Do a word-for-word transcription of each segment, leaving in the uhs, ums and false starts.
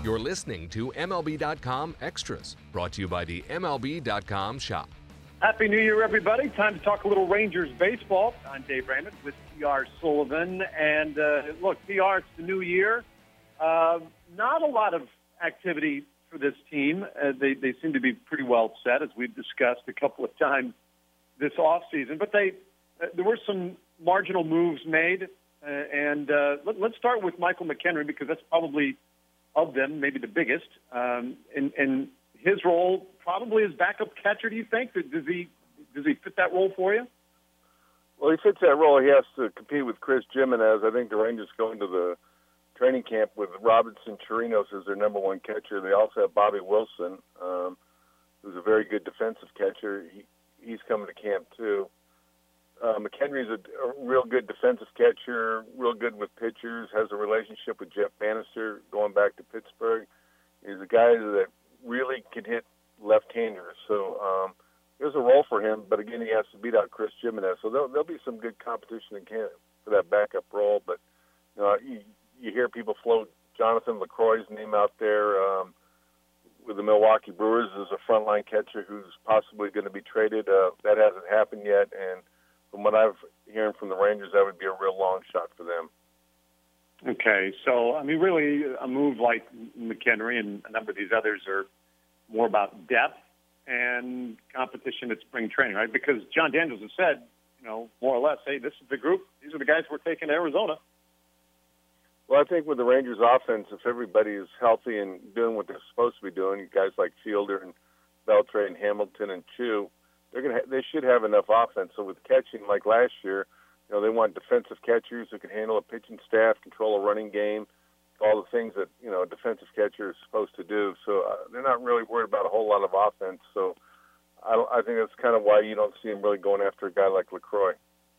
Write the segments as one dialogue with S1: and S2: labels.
S1: You're listening to M L B dot com Extras, brought to you by the M L B dot com shop.
S2: Happy New Year, everybody. Time to talk a little Rangers baseball. I'm Dave Raymond with T R Sullivan. And uh, look, T R, it's the new year. Uh, not a lot of activity for this team. Uh, they, they seem to be pretty well set, as we've discussed a couple of times this offseason. But they uh, there were some marginal moves made. Uh, and uh, let, let's start with Michael McHenry, because that's probably, of them, maybe the biggest. Um, and, and his role probably as backup catcher, do you think? Does he does he fit that role for you?
S3: Well, he fits that role. He has to compete with Chris Jimenez. I think the Rangers go into the training camp with Robinson Chirinos as their number one catcher. They also have Bobby Wilson, um, who's a very good defensive catcher. He, he's coming to camp, too. Uh, McHenry's a, a real good defensive catcher, real good with pitchers, has a relationship with Jeff Bannister going back to Pittsburgh. He's a guy that really can hit left-handers. So um, there's a role for him, but again, he has to beat out Chris Jimenez. So there'll, there'll be some good competition in camp for that backup role. But you know, you, you hear people float Jonathan LaCroix's name out there um, with the Milwaukee Brewers as a frontline catcher who's possibly going to be traded. Uh, that hasn't happened yet, and from what I've hearing from the Rangers, that would be a real long shot for them.
S2: Okay, so, I mean, really, a move like McHenry and a number of these others are more about depth and competition at spring training, right? Because John Daniels has said, you know, more or less, hey, this is the group. These are the guys we're taking to Arizona.
S3: Well, I think with the Rangers offense, if everybody is healthy and doing what they're supposed to be doing, guys like Fielder and Beltre and Hamilton and Chu, they're gonna ha- they should have enough offense. So with catching, like last year, you know, they want defensive catchers who can handle a pitching staff, control a running game, all the things that, you know, a defensive catcher is supposed to do. So uh, they're not really worried about a whole lot of offense. So I, don't, I think that's kind of why you don't see them really going after a guy like LaCroix.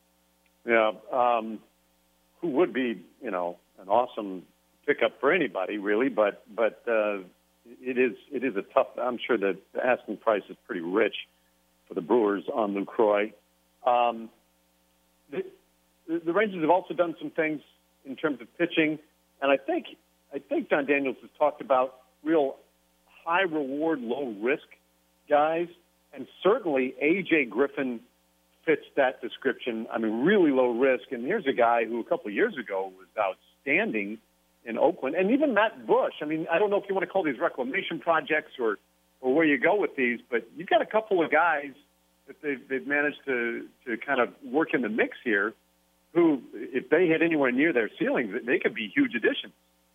S2: Yeah, um, who would be, you know, an awesome pickup for anybody, really. But but uh, it is it is a tough. I'm sure that the asking price is pretty rich for the Brewers on LaCroix. Um, the, the Rangers have also done some things in terms of pitching, and I think I think John Daniels has talked about real high reward, low risk guys, and certainly A J Griffin fits that description. I mean, really low risk. And here's a guy who a couple of years ago was outstanding in Oakland, and even Matt Bush. I mean, I don't know if you want to call these reclamation projects or or where you go with these, but you've got a couple of guys that they've, they've managed to, to kind of work in the mix here who, if they hit anywhere near their ceilings, they could be huge additions.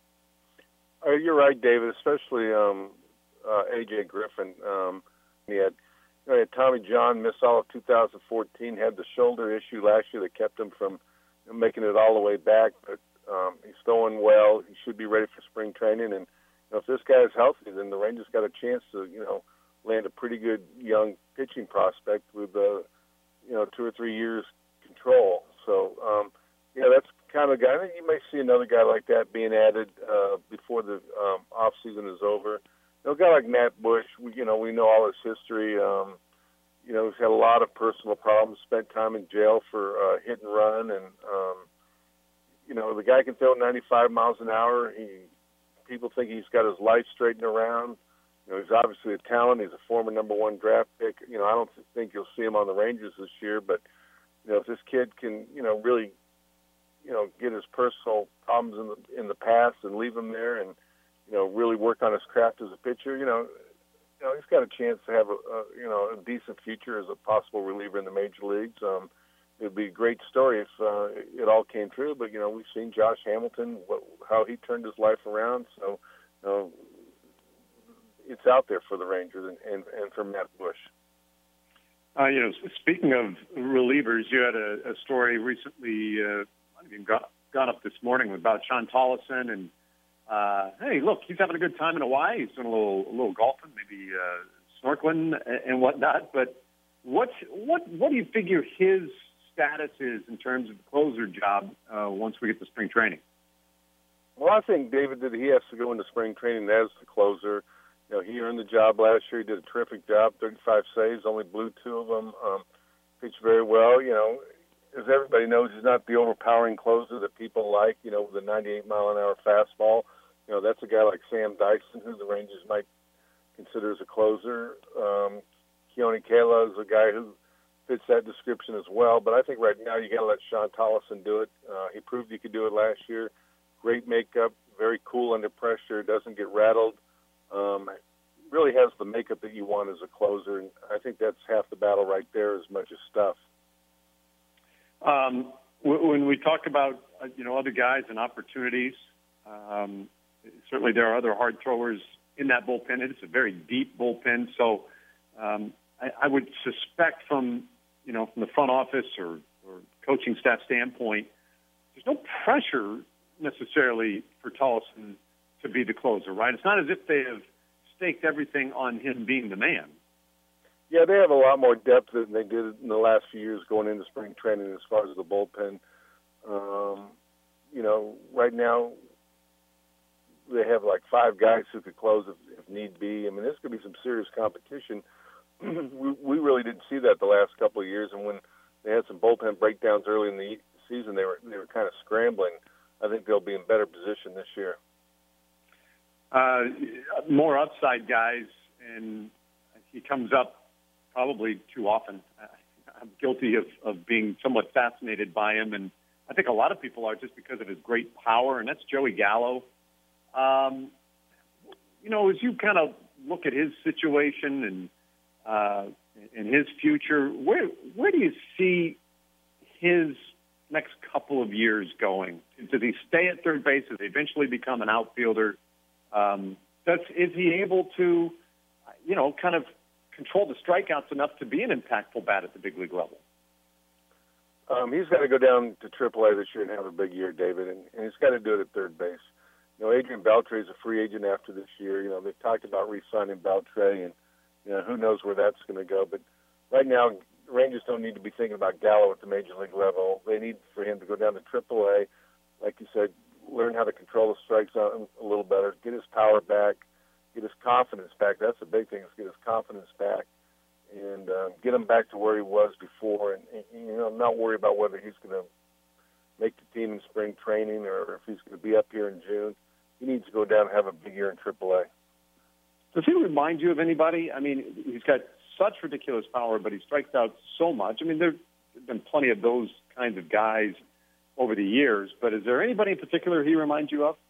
S3: Uh, you're right, David, especially um, uh, A J Griffin. Um, he had, you know, he had Tommy John miss all of two thousand fourteen, had the shoulder issue last year that kept him from making it all the way back, but um, he's throwing well. He should be ready for spring training, and if this guy is healthy, then the Rangers got a chance to, you know, land a pretty good young pitching prospect with, uh, you know, two or three years control. So, um, yeah, that's kind of the guy. I think you may see another guy like that being added uh, before the um, off season is over. You know, a guy like Matt Bush, we, you know, we know all his history. Um, you know, he's had a lot of personal problems, spent time in jail for uh, hit and run, and um, you know, the guy can throw ninety-five miles an hour. He People think he's got his life straightened around. You know, he's obviously a talent. He's a former number one draft pick. You know, I don't think you'll see him on the Rangers this year, but, you know, if this kid can, you know, really, you know, get his personal problems in the in the past and leave them there and, you know, really work on his craft as a pitcher, you know, you know, he's got a chance to have a, a you know, a decent future as a possible reliever in the major leagues. Um, it would be a great story if uh, it all came true. But, you know, we've seen Josh Hamilton, what, how he turned his life around. So, you know, it's out there for the Rangers and, and, and for Matt Bush.
S2: Uh, you know, speaking of relievers, you had a, a story recently, uh, might have even got, got up this morning about Sean Tollefson. And, uh, hey, look, he's having a good time in Hawaii. He's doing a little, a little golfing, maybe uh, snorkeling and whatnot. But what, what, what do you figure his status is in terms of the closer job uh, once we get to spring training?
S3: Well, I think, David, that he has to go into spring training as the closer. You know, he earned the job last year. He did a terrific job, thirty-five saves, only blew two of them, um, pitched very well. You know, as everybody knows, he's not the overpowering closer that people like, you know, with a ninety-eight mile an hour fastball. you know, that's a guy like Sam Dyson, who the Rangers might consider as a closer. Um, Keone Kela is a guy who fits that description as well. But I think right now you got to let Sean Tollefson do it. Uh, he proved he could do it last year. Great makeup, very cool under pressure, doesn't get rattled. Um, really has the makeup that you want as a closer, and I think that's half the battle right there, as much as stuff.
S2: Um, when we talk about uh, you know other guys and opportunities, um, certainly there are other hard throwers in that bullpen. It's a very deep bullpen, so um, I, I would suspect from you know from the front office or, or coaching staff standpoint, there's no pressure necessarily for Tollefson to be the closer, right? It's not as if they have staked everything on him being the man.
S3: Yeah, they have a lot more depth than they did in the last few years going into spring training as far as the bullpen. Um, you know, right now they have like five guys who could close if, if need be. I mean, this could be some serious competition. we, we really didn't see that the last couple of years, and when they had some bullpen breakdowns early in the season, they were they were kind of scrambling. I think they'll be in better position this year.
S2: Uh, more upside guys, and he comes up probably too often. I'm guilty of, of being somewhat fascinated by him, and I think a lot of people are just because of his great power, and that's Joey Gallo. Um, you know, as you kind of look at his situation and uh, and his future, where where do you see his next couple of years going? Does he stay at third base? Does he eventually become an outfielder? Um, does, is he able to, you know, kind of control the strikeouts enough to be an impactful bat at the big league level?
S3: Um, he's got to go down to triple A this year and have a big year, David, and, and he's got to do it at third base. You know, Adrian Beltre is a free agent after this year. You know, they've talked about re-signing Beltre, and, you know, who knows where that's going to go. But right now, the Rangers don't need to be thinking about Gallo at the major league level. They need for him to go down to triple A, like you said, learn how to control the strike zone a little better, get his power back, get his confidence back. That's the big thing, is get his confidence back and uh, get him back to where he was before, and, and you know, not worry about whether he's going to make the team in spring training or if he's going to be up here in June. He needs to go down and have a big year in triple A.
S2: Does he remind you of anybody? I mean, he's got such ridiculous power, but he strikes out so much. I mean, there have been plenty of those kinds of guys over the years, but is there anybody in particular he reminds you of?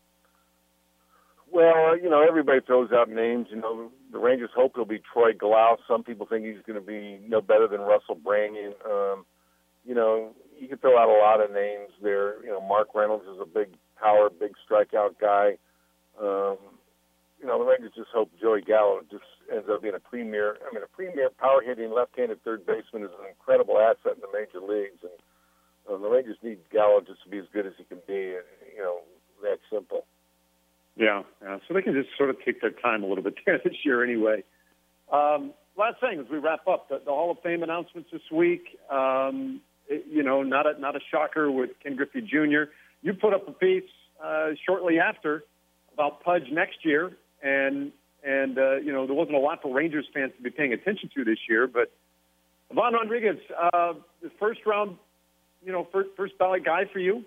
S3: Well, you know, everybody throws out names. You know, the Rangers hope he'll be Troy Glaus. Some people think he's going to be no better than Russell Branyan. Um, you know, you can throw out a lot of names there. You know, Mark Reynolds is a big power, big strikeout guy. Um, you know, the Rangers just hope Joey Gallo just ends up being a premier. I mean, a premier power-hitting left-handed third baseman is an incredible asset in the major leagues, and um, the Rangers need Gallo just to be as good as he can be. You know, that simple.
S2: Yeah, yeah. So they can just sort of take their time a little bit there this year anyway. Um, last thing as we wrap up, the, the Hall of Fame announcements this week. Um, it, you know, not a not a shocker with Ken Griffey Junior You put up a piece uh, shortly after about Pudge next year, and and uh, you know there wasn't a lot for Rangers fans to be paying attention to this year, but Ivan Rodriguez, uh, the first round, you know, first, first ballot guy for you.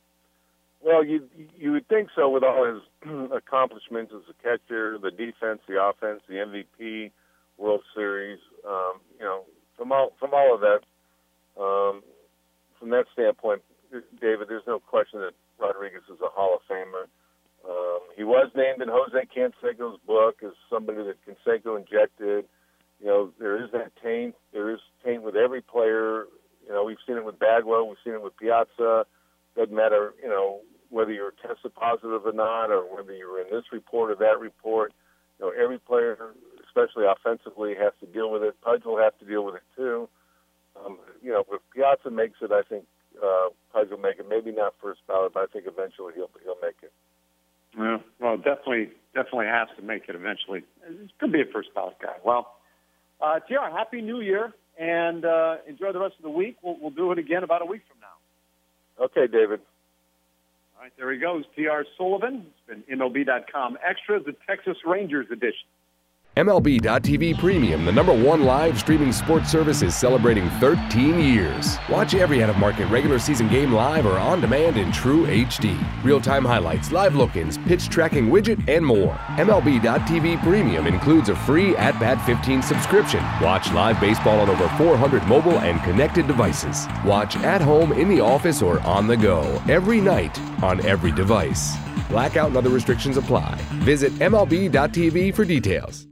S3: Well, you you would think so with all his accomplishments as a catcher, the defense, the offense, the M V P, World Series. Um, you know, from all from all of that, um, from that standpoint, David, there's no question that Rodriguez is a Hall of Famer. Um, he was named in Jose Canseco's book as somebody that Canseco injected. You know, there is that taint. There is taint with every player. You know, we've seen it with Bagwell. We've seen it with Piazza. Doesn't matter, you know, whether you're tested positive or not, or whether you're in this report or that report. You know, every player, especially offensively, has to deal with it. Pudge will have to deal with it too. Um, you know, if Piazza makes it, I think uh, Pudge will make it. Maybe not first ballot, but I think eventually he'll he'll make it.
S2: Yeah, well, definitely, definitely has to make it eventually. It could be a first ballot guy. Well, uh, T R, Happy New Year, and uh, enjoy the rest of the week. We'll, we'll do it again about a week from now.
S3: Okay, David.
S2: All right, there he goes, T R Sullivan. It's been M L B dot com Extras, the Texas Rangers edition.
S1: M L B dot T V Premium, the number one live streaming sports service, is celebrating thirteen years. Watch every out-of-market regular season game live or on demand in true H D. Real-time highlights, live look-ins, pitch tracking widget, and more. M L B dot T V Premium includes a free At Bat fifteen subscription. Watch live baseball on over four hundred mobile and connected devices. Watch at home, in the office, or on the go every night on every device. Blackout and other restrictions apply. Visit M L B dot T V for details.